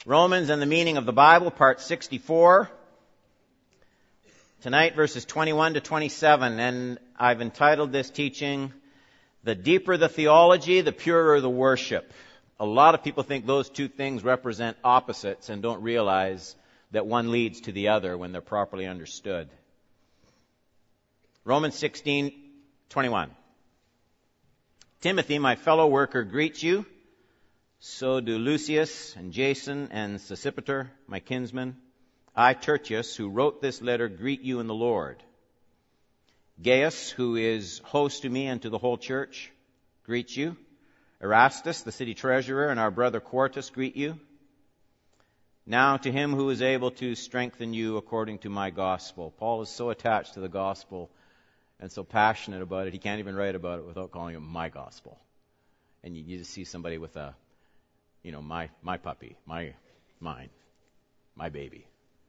Romans and the Meaning of the Bible, Part 64. Tonight, verses 21 to 27. And I've entitled this teaching, The Deeper the Theology, the Purer the Worship. A lot of people think those two things represent opposites and don't realize that one leads to the other when they're properly understood. Romans 16:21. Timothy, my fellow worker, greets you. So do Lucius and Jason and Sosipater, my kinsmen. I, Tertius, who wrote this letter, greet you in the Lord. Gaius, who is host to me and to the whole church, greets you. Erastus, the city treasurer, and our brother Quartus greet you. Now to him who is able to strengthen you according to my gospel. Paul is so attached to the gospel and so passionate about it, he can't even write about it without calling it my gospel. And you just see somebody with a, my puppy, mine, my baby.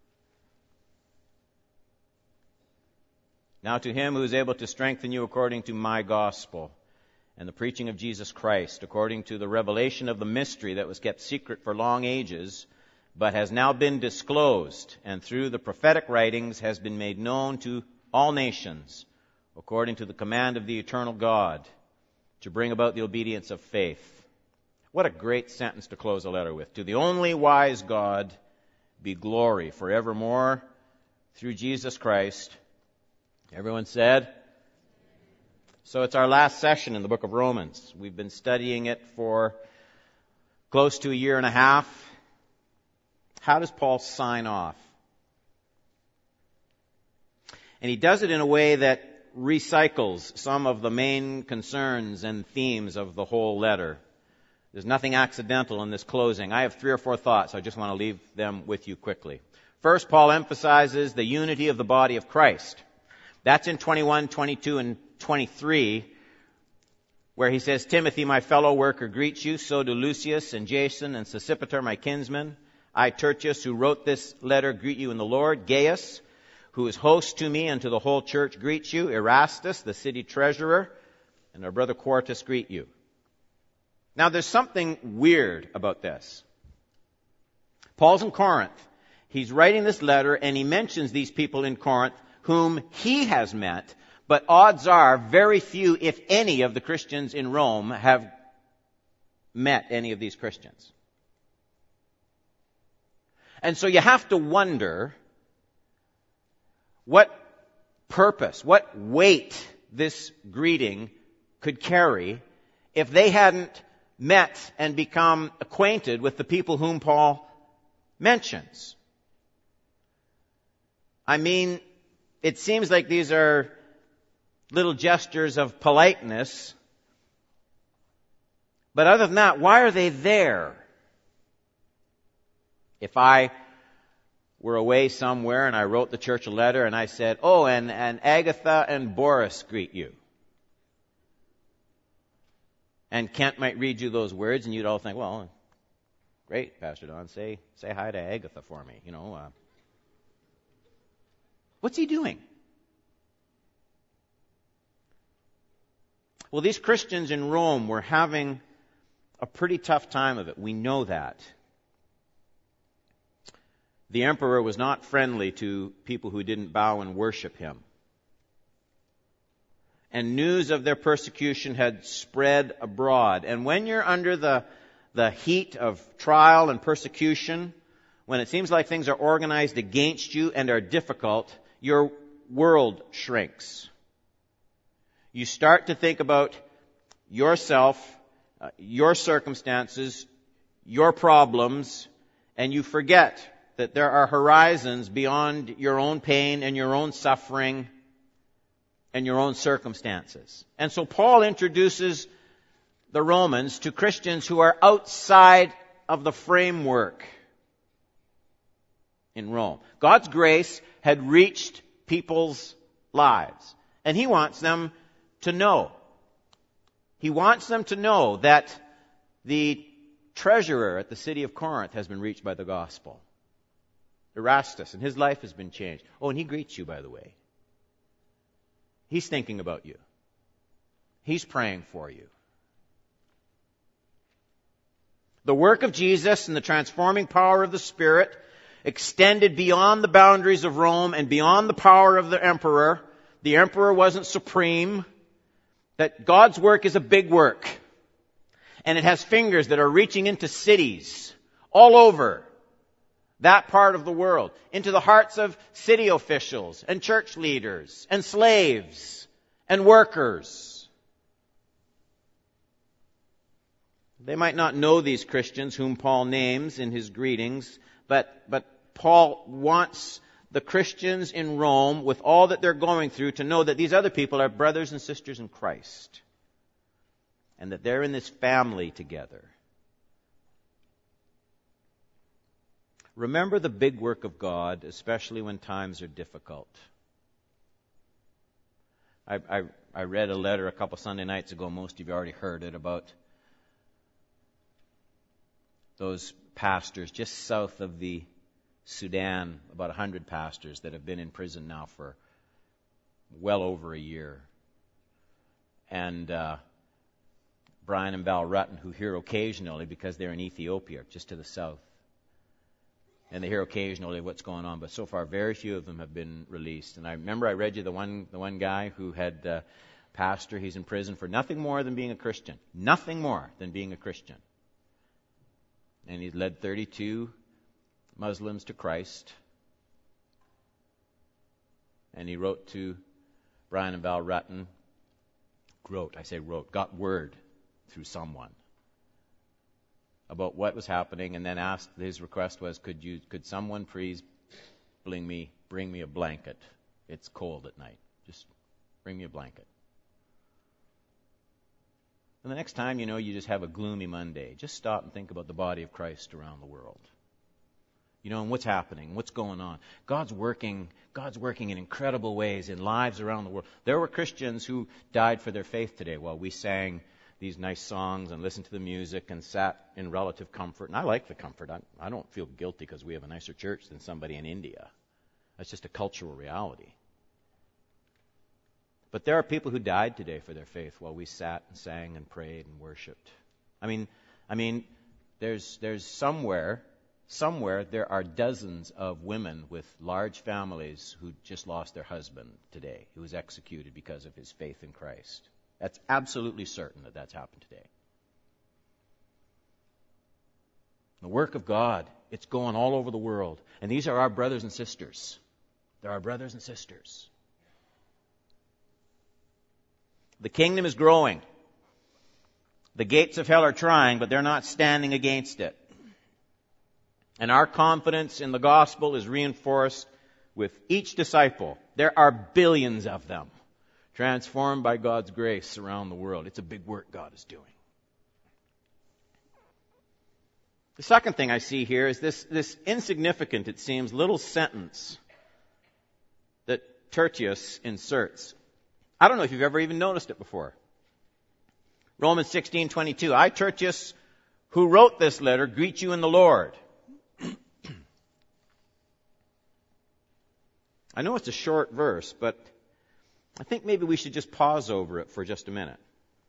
Now to him who is able to strengthen you according to my gospel and the preaching of Jesus Christ, according to the revelation of the mystery that was kept secret for long ages, but has now been disclosed, and through the prophetic writings has been made known to all nations, according to the command of the eternal God, to bring about the obedience of faith. What a great sentence to close a letter with. To the only wise God be glory forevermore through Jesus Christ. Everyone said? So it's our last session in the book of Romans. We've been studying it for close to a year and a half. How does Paul sign off? And he does it in a way that recycles some of the main concerns and themes of the whole letter. There's nothing accidental in this closing. I have 3 or 4 thoughts. I just want to leave them with you quickly. First, Paul emphasizes the unity of the body of Christ. That's in 21, 22, and 23, where he says, Timothy, my fellow worker, greets you. So do Lucius and Jason and Sosipater, my kinsmen. I, Tertius, who wrote this letter, greet you in the Lord. Gaius, who is host to me and to the whole church, greets you. Erastus, the city treasurer, and our brother Quartus greet you. Now, there's something weird about this. Paul's in Corinth. He's writing this letter, and he mentions these people in Corinth whom he has met, but odds are very few, if any, of the Christians in Rome have met any of these Christians. And so you have to wonder what purpose, what weight this greeting could carry if they hadn't met and become acquainted with the people whom Paul mentions. I mean, it seems like these are little gestures of politeness. But other than that, why are they there? If I were away somewhere and I wrote the church a letter and I said, and Agatha and Boris greet you. And Kent might read you those words and you'd all think, well, great, Pastor Don, say hi to Agatha for me. What's he doing? Well, these Christians in Rome were having a pretty tough time of it. We know that. The emperor was not friendly to people who didn't bow and worship him. And news of their persecution had spread abroad. And when you're under the heat of trial and persecution, when it seems like things are organized against you and are difficult, your world shrinks. You start to think about yourself, your circumstances, your problems, and you forget that there are horizons beyond your own pain and your own suffering and your own circumstances. And so Paul introduces the Romans to Christians who are outside of the framework in Rome. God's grace had reached people's lives, and he wants them to know. He wants them to know that the treasurer at the city of Corinth has been reached by the gospel. Erastus, and his life has been changed. And he greets you, by the way. He's thinking about you. He's praying for you. The work of Jesus and the transforming power of the Spirit extended beyond the boundaries of Rome and beyond the power of the emperor. The emperor wasn't supreme. That God's work is a big work. And it has fingers that are reaching into cities all over that part of the world, into the hearts of city officials and church leaders and slaves and workers. They might not know these Christians whom Paul names in his greetings, but Paul wants the Christians in Rome, with all that they're going through, to know that these other people are brothers and sisters in Christ, and that they're in this family together. Remember the big work of God, especially when times are difficult. I read a letter a couple Sunday nights ago, most of you already heard it, about those pastors just south of the Sudan, about 100 pastors that have been in prison now for well over a year. And Brian and Val Rutten, who hear occasionally, because they're in Ethiopia, just to the south. And they hear occasionally what's going on, but so far very few of them have been released. And I remember I read you the one guy who had pastor. He's in prison for nothing more than being a Christian. Nothing more than being a Christian. And he's led 32 Muslims to Christ. And he wrote to Brian and Val Rutten. Got word through someone about what was happening, and then asked, his request was, could someone please bring me a blanket? It's cold at night. Just bring me a blanket. And the next time, you just have a gloomy Monday, just stop and think about the body of Christ around the world. And what's happening, what's going on. God's working in incredible ways in lives around the world. There were Christians who died for their faith today while we sang these nice songs and listened to the music and sat in relative comfort. And I like the comfort. I don't feel guilty because we have a nicer church than somebody in India. That's just a cultural reality. But there are people who died today for their faith while we sat and sang and prayed and worshipped. I mean, there's somewhere there are dozens of women with large families who just lost their husband today, who was executed because of his faith in Christ. That's absolutely certain that that's happened today. The work of God, it's going all over the world. And these are our brothers and sisters. They're our brothers and sisters. The kingdom is growing. The gates of hell are trying, but they're not standing against it. And our confidence in the gospel is reinforced with each disciple. There are billions of them, transformed by God's grace around the world. It's a big work God is doing. The second thing I see here is this insignificant, it seems, little sentence that Tertius inserts. I don't know if you've ever even noticed it before. Romans 16:22. I, Tertius, who wrote this letter, greet you in the Lord. I know it's a short verse, but I think maybe we should just pause over it for just a minute.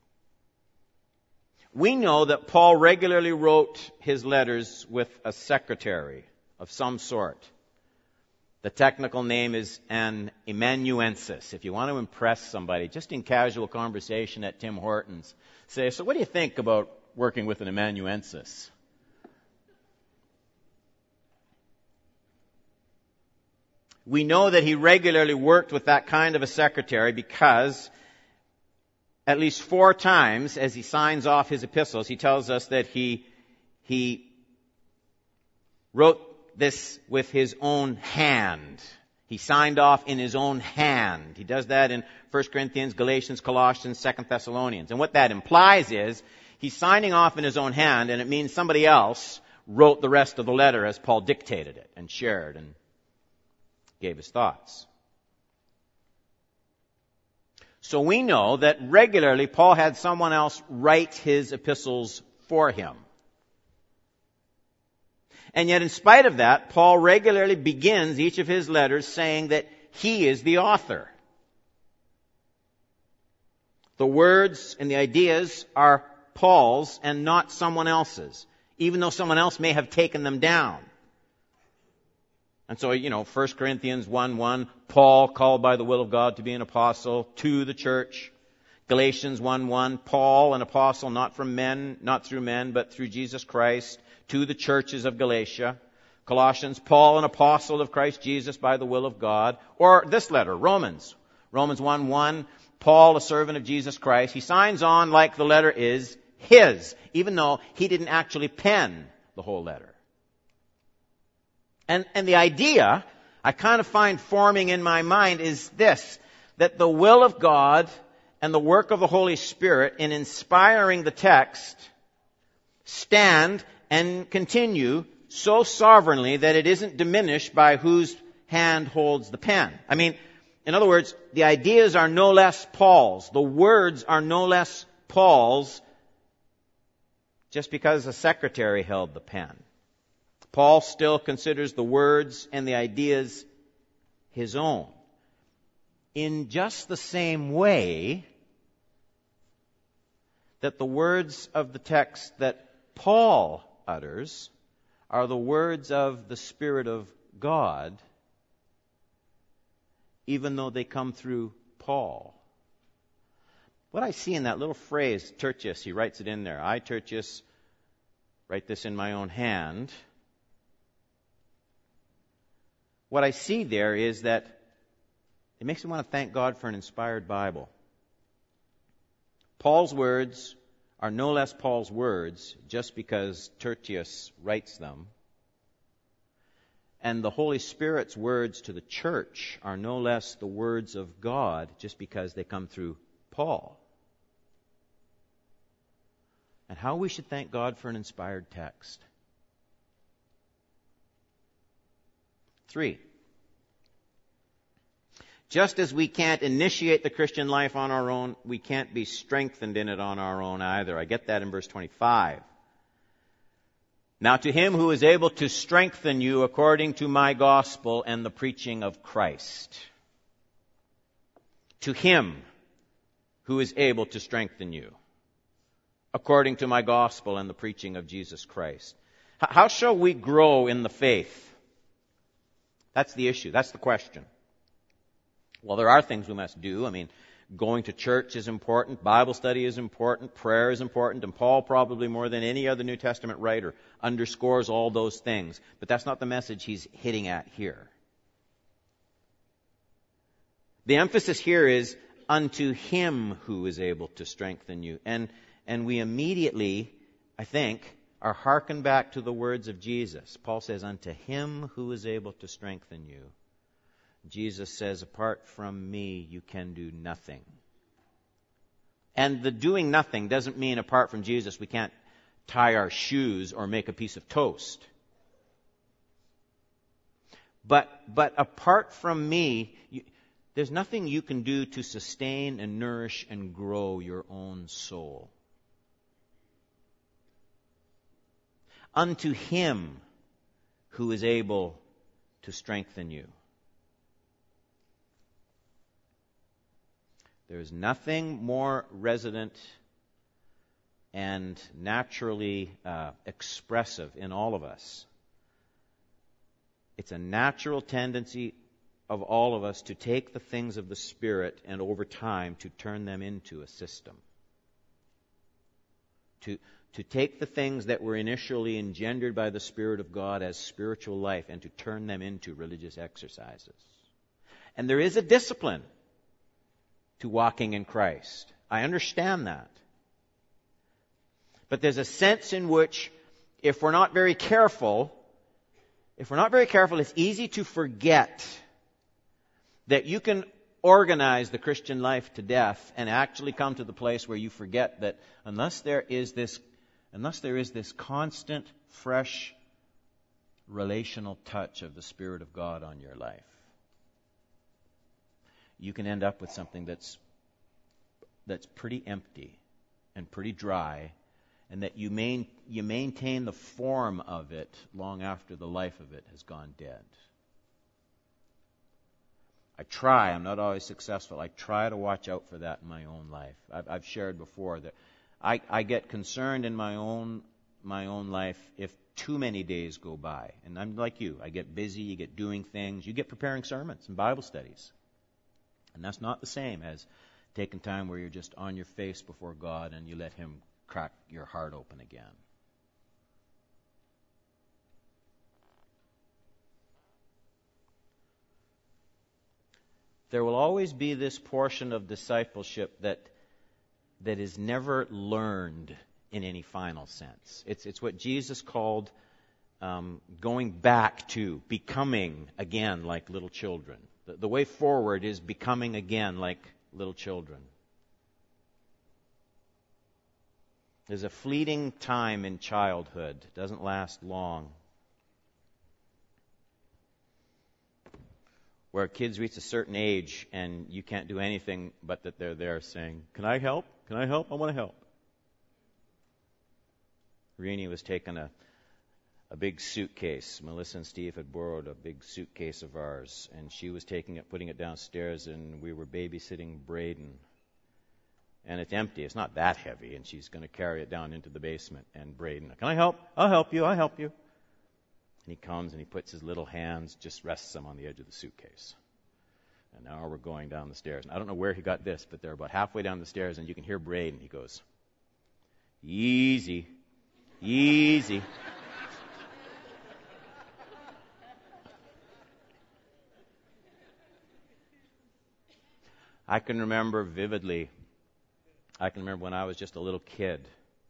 We know that Paul regularly wrote his letters with a secretary of some sort. The technical name is an amanuensis. If you want to impress somebody, just in casual conversation at Tim Hortons, say, so what do you think about working with an amanuensis? We know that he regularly worked with that kind of a secretary because at least 4 times as he signs off his epistles, he tells us that he wrote this with his own hand. He signed off in his own hand. He does that in 1 Corinthians, Galatians, Colossians, 2 Thessalonians. And what that implies is he's signing off in his own hand, and it means somebody else wrote the rest of the letter as Paul dictated it and shared and gave his thoughts. So we know that regularly Paul had someone else write his epistles for him. And yet in spite of that, Paul regularly begins each of his letters saying that he is the author. The words and the ideas are Paul's and not someone else's. even though someone else may have taken them down. And so, 1 Corinthians 1:1, Paul, called by the will of God to be an apostle to the church. Galatians 1:1, Paul, an apostle, not from men, not through men, but through Jesus Christ, to the churches of Galatia. Colossians, Paul, an apostle of Christ Jesus by the will of God. Or this letter, Romans 1:1, Paul, a servant of Jesus Christ. He signs on like the letter is his, even though he didn't actually pen the whole letter. And the idea I kind of find forming in my mind is this, that the will of God and the work of the Holy Spirit in inspiring the text stand and continue so sovereignly that it isn't diminished by whose hand holds the pen. I mean, in other words, the ideas are no less Paul's. The words are no less Paul's just because a secretary held the pen. Paul still considers the words and the ideas his own. In just the same way that the words of the text that Paul utters are the words of the Spirit of God, even though they come through Paul. What I see in that little phrase, Tertius, he writes it in there. I, Tertius, write this in my own hand. What I see there is that it makes me want to thank God for an inspired Bible. Paul's words are no less Paul's words just because Tertius writes them. And the Holy Spirit's words to the church are no less the words of God just because they come through Paul. And how we should thank God for an inspired text. 3. Just as we can't initiate the Christian life on our own, we can't be strengthened in it on our own either. I get that in verse 25. Now to him who is able to strengthen you according to my gospel and the preaching of Christ. To him who is able to strengthen you according to my gospel and the preaching of Jesus Christ. How shall we grow in the faith? That's the issue. That's the question. Well, there are things we must do. I mean, going to church is important, Bible study is important, prayer is important, and Paul, probably more than any other New Testament writer, underscores all those things. But that's not the message he's hitting at here. The emphasis here is unto him who is able to strengthen you. And we immediately, I think, are hearkened back to the words of Jesus. Paul says, unto him who is able to strengthen you. Jesus says, apart from me, you can do nothing. And the doing nothing doesn't mean apart from Jesus we can't tie our shoes or make a piece of toast. But apart from me, there's nothing you can do to sustain and nourish and grow your own soul. Unto him who is able to strengthen you. There is nothing more resident and naturally expressive in all of us. It's a natural tendency of all of us to take the things of the Spirit and over time to turn them into a system. To take the things that were initially engendered by the Spirit of God as spiritual life and to turn them into religious exercises. And there is a discipline to walking in Christ. I understand that. But there's a sense in which if we're not very careful, it's easy to forget that you can organize the Christian life to death and actually come to the place where you forget that unless there is this constant, fresh, relational touch of the Spirit of God on your life, you can end up with something that's pretty empty and pretty dry, and that you maintain the form of it long after the life of it has gone dead. I'm not always successful. I try to watch out for that in my own life. I've shared before that I get concerned in my own my own life if too many days go by. And I'm like you. I get busy, you get doing things, you get preparing sermons and Bible studies. And that's not the same as taking time where you're just on your face before God and you let Him crack your heart open again. There will always be this portion of discipleship that is never learned in any final sense. It's what Jesus called going back to, becoming again like little children. The way forward is becoming again like little children. There's a fleeting time in childhood. It doesn't last long. Where kids reach a certain age and you can't do anything but that they're there saying, "Can I help? Can I help? I want to help." Renee was taking a big suitcase. Melissa and Steve had borrowed a big suitcase of ours, and she was taking it, putting it downstairs, and we were babysitting Braden. And it's empty. It's not that heavy, and she's going to carry it down into the basement. And Braden, "Can I help? I'll help you. I'll help you." And he comes and he puts his little hands, just rests them on the edge of the suitcase. And now we're going down the stairs. And I don't know where he got this, but they're about halfway down the stairs, and you can hear Braden. He goes, "Easy, easy." I can remember vividly, when I was just a little kid.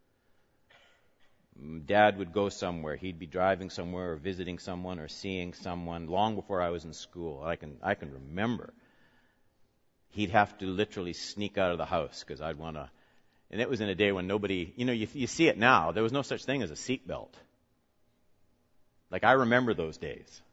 Dad would go somewhere. He'd be driving somewhere or visiting someone or seeing someone long before I was in school. I can remember. He'd have to literally sneak out of the house because I'd want to. And it was in a day when nobody, you see it now. There was no such thing as a seatbelt. Like, I remember those days.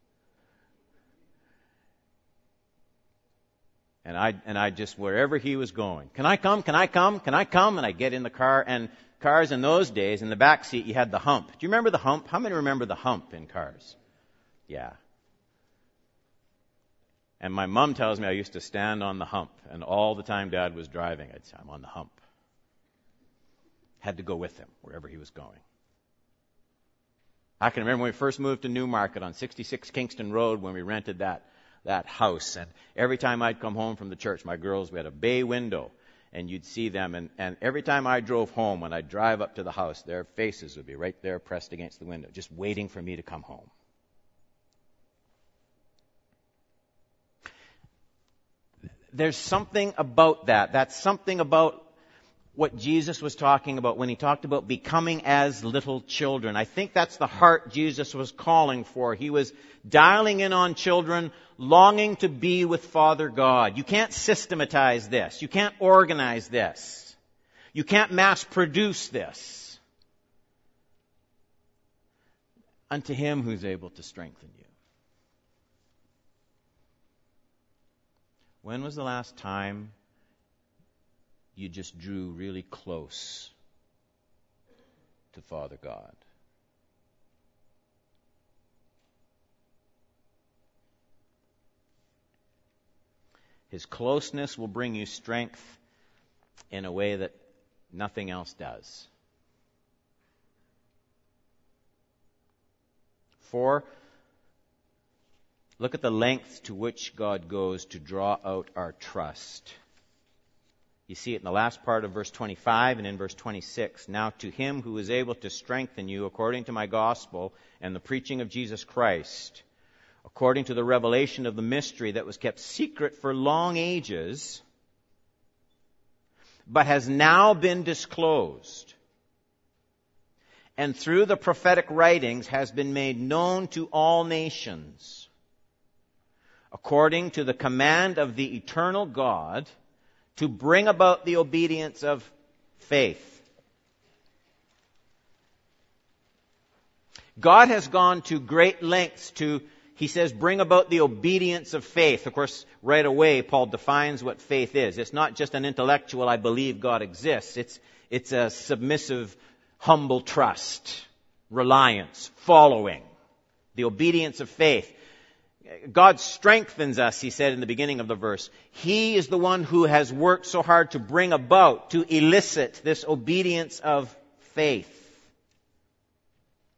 And I just, wherever he was going, "Can I come? Can I come? Can I come?" And I get in the car, and cars in those days, in the back seat, you had the hump. Do you remember the hump? How many remember the hump in cars? Yeah. And my mom tells me I used to stand on the hump, and all the time Dad was driving, I'd say, "I'm on the hump." Had to go with him wherever he was going. I can remember when we first moved to Newmarket on 66 Kingston Road when we rented that house. And every time I'd come home from the church, my girls, we had a bay window, and you'd see them. And every time I drove home, when I'd drive up to the house, their faces would be right there pressed against the window, just waiting for me to come home. There's something about that. That's something about what Jesus was talking about when he talked about becoming as little children. I think that's the heart Jesus was calling for. He was dialing in on children, longing to be with Father God. You can't systematize this. You can't organize this. You can't mass produce this. Unto Him who's able to strengthen you. When was the last time you just drew really close to Father God? His closeness will bring you strength in a way that nothing else does. 4, look at the length to which God goes to draw out our trust. You see it in the last part of verse 25 and in verse 26. "Now to Him who is able to strengthen you according to my gospel and the preaching of Jesus Christ, according to the revelation of the mystery that was kept secret for long ages, but has now been disclosed, and through the prophetic writings has been made known to all nations, according to the command of the eternal God, to bring about the obedience of faith." God has gone to great lengths to, he says, bring about the obedience of faith. Of course, right away, Paul defines what faith is. It's not just an intellectual, "I believe God exists." It's a submissive, humble trust, reliance, following. The obedience of faith. God strengthens us, he said in the beginning of the verse. He is the one who has worked so hard to bring about, to elicit this obedience of faith.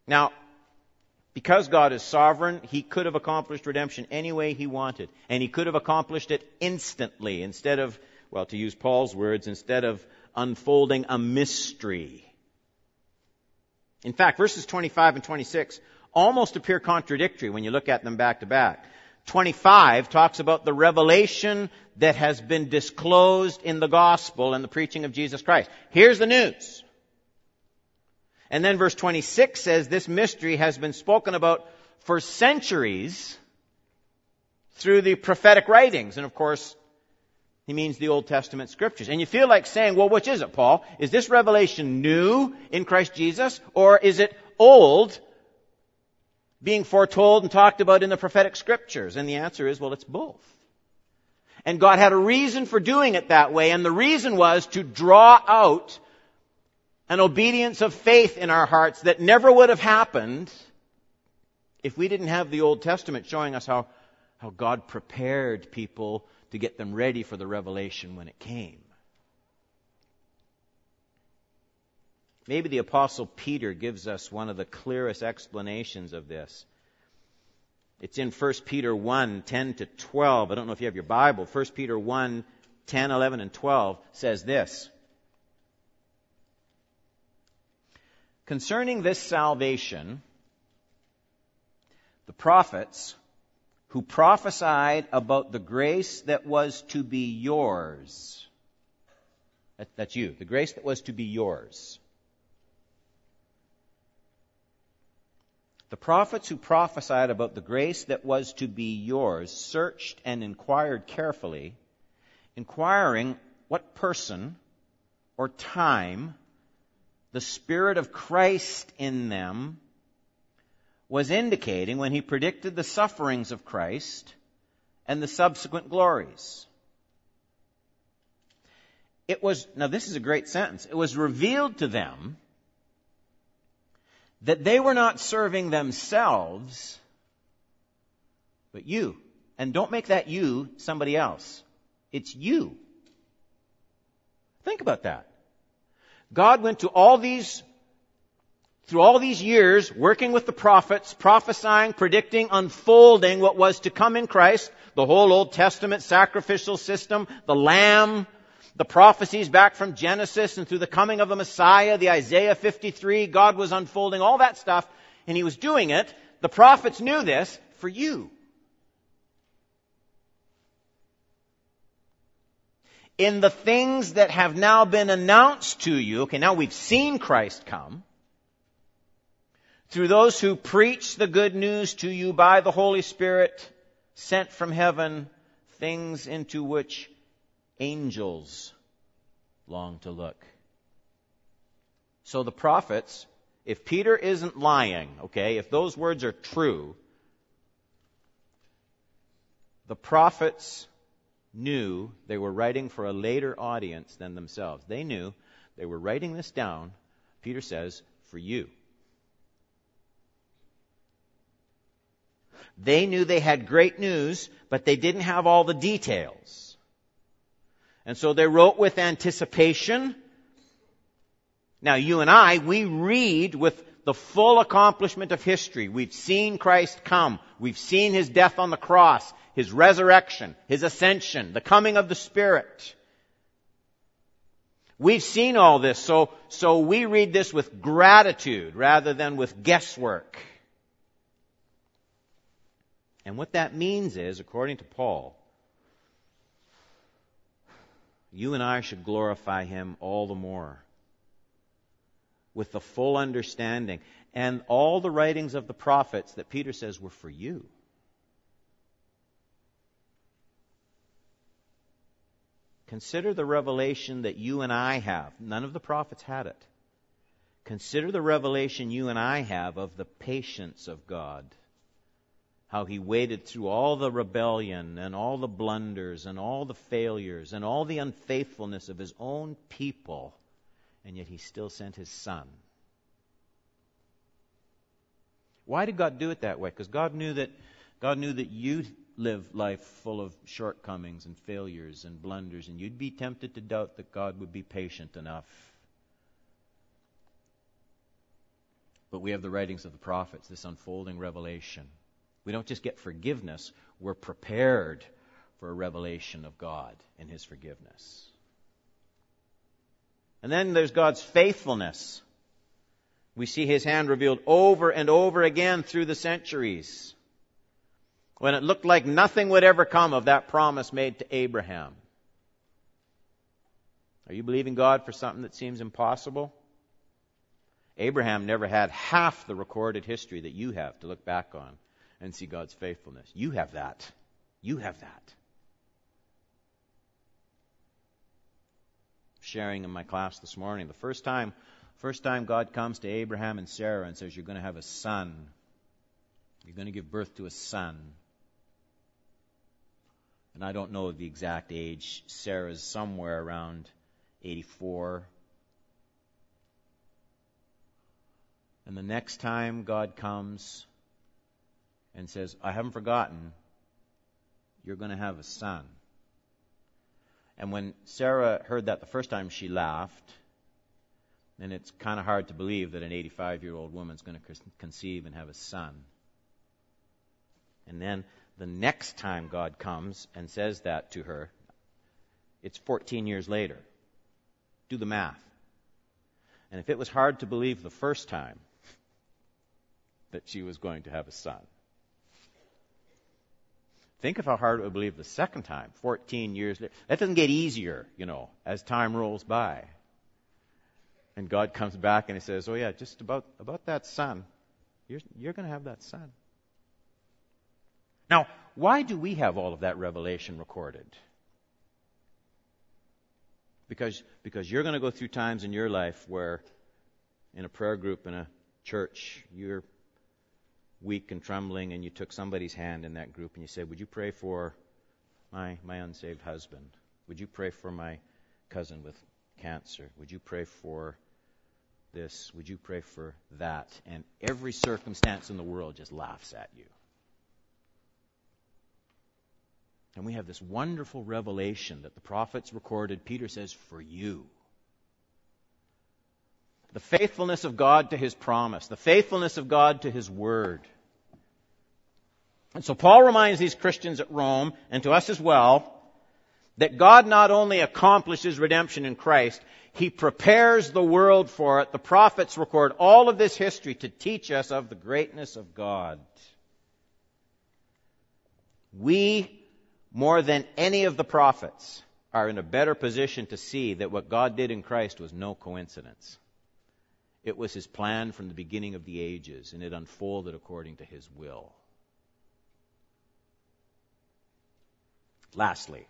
Now, because God is sovereign, He could have accomplished redemption any way He wanted. And He could have accomplished it instantly instead of, well, to use Paul's words, instead of unfolding a mystery. In fact, verses 25 and 26 almost appear contradictory when you look at them back to back. 25 talks about the revelation that has been disclosed in the gospel and the preaching of Jesus Christ. Here's the news. And then verse 26 says this mystery has been spoken about for centuries through the prophetic writings. And of course, he means the Old Testament scriptures. And you feel like saying, well, which is it, Paul? Is this revelation new in Christ Jesus? Or is it old, being foretold and talked about in the prophetic scriptures? And the answer is, well, it's both. And God had a reason for doing it that way. And the reason was to draw out an obedience of faith in our hearts that never would have happened if we didn't have the Old Testament showing us how God prepared people to get them ready for the revelation when it came. Maybe the Apostle Peter gives us one of the clearest explanations of this. It's in 1 Peter 1, 10 to 12. I don't know if you have your Bible. 1 Peter 1, 10, 11, and 12 says this. Concerning this salvation, the prophets who prophesied about the grace that was to be yours. That's you. The grace that was to be yours. The prophets who prophesied about the grace that was to be yours searched and inquired carefully, inquiring what person or time the Spirit of Christ in them was indicating when He predicted the sufferings of Christ and the subsequent glories. Now this is a great sentence. It was revealed to them that they were not serving themselves, but you. And don't make that you somebody else. It's you. Think about that. God went through all these years working with the prophets, prophesying, predicting, unfolding what was to come in Christ, the whole Old Testament sacrificial system, the Lamb, the prophecies back from Genesis and through the coming of the Messiah, the Isaiah 53, God was unfolding all that stuff, and He was doing it. The prophets knew this for you. In the things that have now been announced to you, okay, now we've seen Christ come, through those who preach the good news to you by the Holy Spirit sent from heaven, things into which angels long to look. So the prophets, if Peter isn't lying, okay, if those words are true, the prophets knew they were writing for a later audience than themselves. They knew they were writing this down, Peter says, for you. They knew they had great news, but they didn't have all the details. And so they wrote with anticipation. Now you and I, we read with the full accomplishment of history. We've seen Christ come. We've seen His death on the cross, His resurrection, His ascension, the coming of the Spirit. We've seen all this, so we read this with gratitude rather than with guesswork. And what that means is, according to Paul, you and I should glorify Him all the more with the full understanding. And all the writings of the prophets that Peter says were for you. Consider the revelation that you and I have. None of the prophets had it. Consider the revelation you and I have of the patience of God. How He waited through all the rebellion and all the blunders and all the failures and all the unfaithfulness of His own people, and yet He still sent His Son. Why did God do it that way? Because God knew that you live life full of shortcomings and failures and blunders, and you'd be tempted to doubt that God would be patient enough. But we have the writings of the prophets, this unfolding revelation. We don't just get forgiveness, we're prepared for a revelation of God and His forgiveness. And then there's God's faithfulness. We see His hand revealed over and over again through the centuries, when it looked like nothing would ever come of that promise made to Abraham. Are you believing God for something that seems impossible? Abraham never had half the recorded history that you have to look back on and see God's faithfulness. You have that. You have that. Sharing in my class this morning, the first time God comes to Abraham and Sarah and says, you're going to have a son. You're going to give birth to a son. And I don't know the exact age. Sarah's somewhere around 84. And the next time God comes and says, I haven't forgotten, you're going to have a son. And when Sarah heard that the first time, she laughed. And it's kind of hard to believe that an 85-year-old woman's going to conceive and have a son. And then the next time God comes and says that to her, it's 14 years later. Do the math. And if it was hard to believe the first time that she was going to have a son, think of how hard it would believe the second time, 14 years later. That doesn't get easier, as time rolls by. And God comes back and He says, oh yeah, just about that son. You're going to have that son. Now, why do we have all of that revelation recorded? Because you're going to go through times in your life where in a prayer group, in a church, you're weak and trembling, and you took somebody's hand in that group and you said, would you pray for my unsaved husband? Would you pray for my cousin with cancer? Would you pray for this? Would you pray for that? And every circumstance in the world just laughs at you. And we have this wonderful revelation that the prophets recorded. Peter says, for you. The faithfulness of God to His promise. The faithfulness of God to His word. And so Paul reminds these Christians at Rome, and to us as well, that God not only accomplishes redemption in Christ, He prepares the world for it. The prophets record all of this history to teach us of the greatness of God. We, more than any of the prophets, are in a better position to see that what God did in Christ was no coincidence. It was His plan from the beginning of the ages, and it unfolded according to His will. Lastly,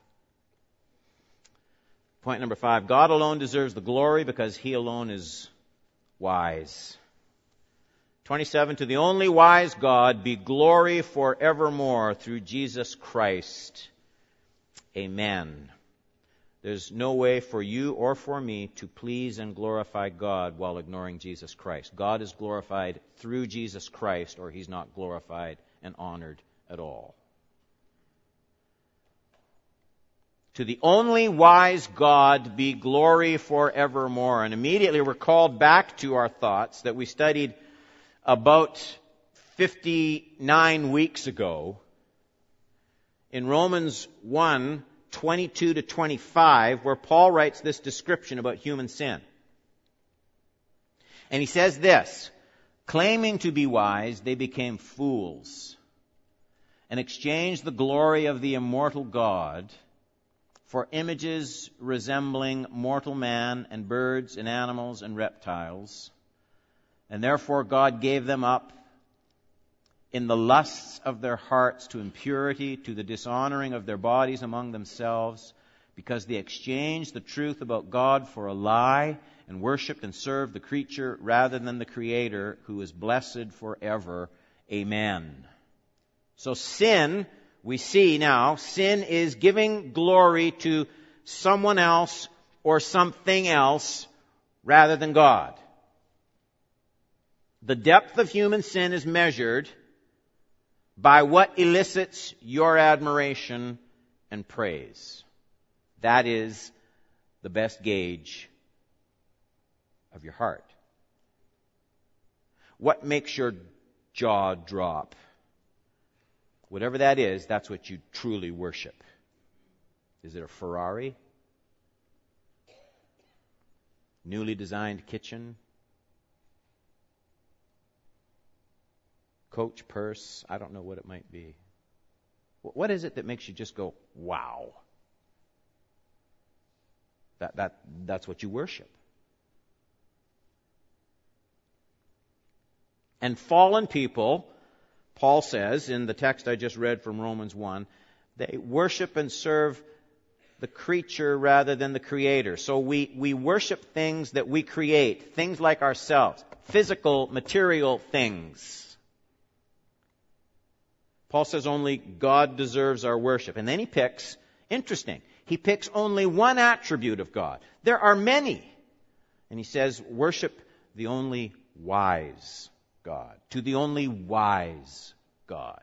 point number 5, God alone deserves the glory because He alone is wise. 27, to the only wise God be glory forevermore through Jesus Christ. Amen. There's no way for you or for me to please and glorify God while ignoring Jesus Christ. God is glorified through Jesus Christ, or He's not glorified and honored at all. To the only wise God be glory forevermore. And immediately we're called back to our thoughts that we studied about 59 weeks ago in Romans 1, 22 to 25, where Paul writes this description about human sin. And he says this, claiming to be wise, they became fools and exchanged the glory of the immortal God for images resembling mortal man and birds and animals and reptiles. And therefore God gave them up in the lusts of their hearts to impurity, to the dishonoring of their bodies among themselves, because they exchanged the truth about God for a lie and worshipped and served the creature rather than the Creator, who is blessed forever. Amen. So sin, we see now, sin is giving glory to someone else or something else rather than God. The depth of human sin is measured by what elicits your admiration and praise. That is the best gauge of your heart. What makes your jaw drop? Whatever that is, that's what you truly worship. Is it a Ferrari? Newly designed kitchen? Coach purse? I don't know what it might be. What is it that makes you just go, wow? That's what you worship. And fallen people, Paul says in the text I just read from Romans 1, they worship and serve the creature rather than the Creator. So we worship things that we create, things like ourselves, physical, material things. Paul says only God deserves our worship. And then he picks, interesting, he picks only one attribute of God. There are many. And he says, worship the only wise God. To the only wise God.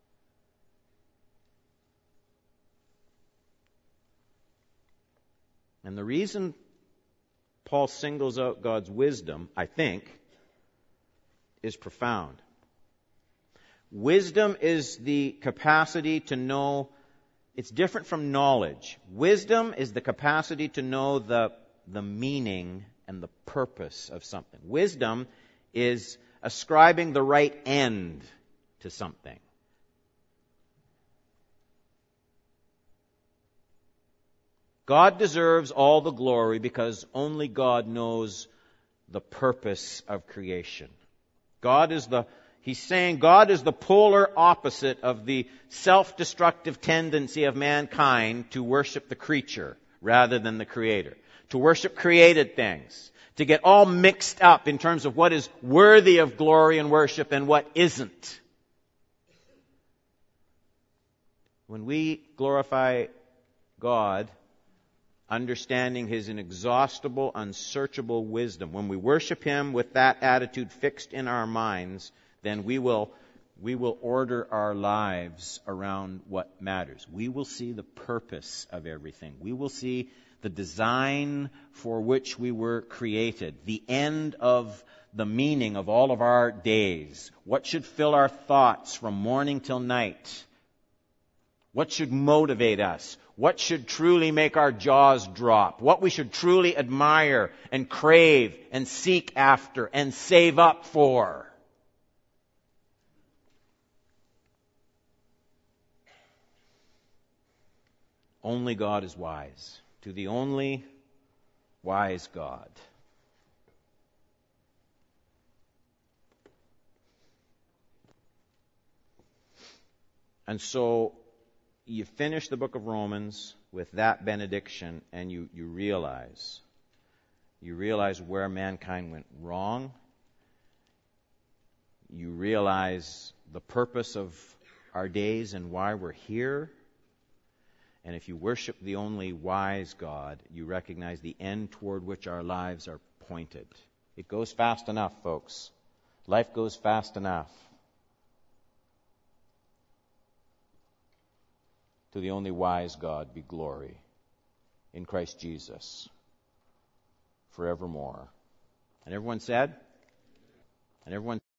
And the reason Paul singles out God's wisdom, I think, is profound. Wisdom is the capacity to know. It's different from knowledge. Wisdom is the capacity to know the meaning and the purpose of something. Wisdom is ascribing the right end to something. God deserves all the glory because only God knows the purpose of creation. He's saying God is the polar opposite of the self-destructive tendency of mankind to worship the creature rather than the Creator. To worship created things. To get all mixed up in terms of what is worthy of glory and worship and what isn't. When we glorify God, understanding His inexhaustible, unsearchable wisdom, when we worship Him with that attitude fixed in our minds, then we will order our lives around what matters. We will see the purpose of everything. We will see the design for which we were created, the end of the meaning of all of our days, what should fill our thoughts from morning till night, what should motivate us, what should truly make our jaws drop, what we should truly admire and crave and seek after and save up for. Only God is wise. To the only wise God. And so you finish the book of Romans with that benediction and you realize where mankind went wrong. You realize the purpose of our days and why we're here. And if you worship the only wise God, you recognize the end toward which our lives are pointed. It goes fast enough, folks. Life goes fast enough. To the only wise God be glory in Christ Jesus forevermore. And everyone said? And everyone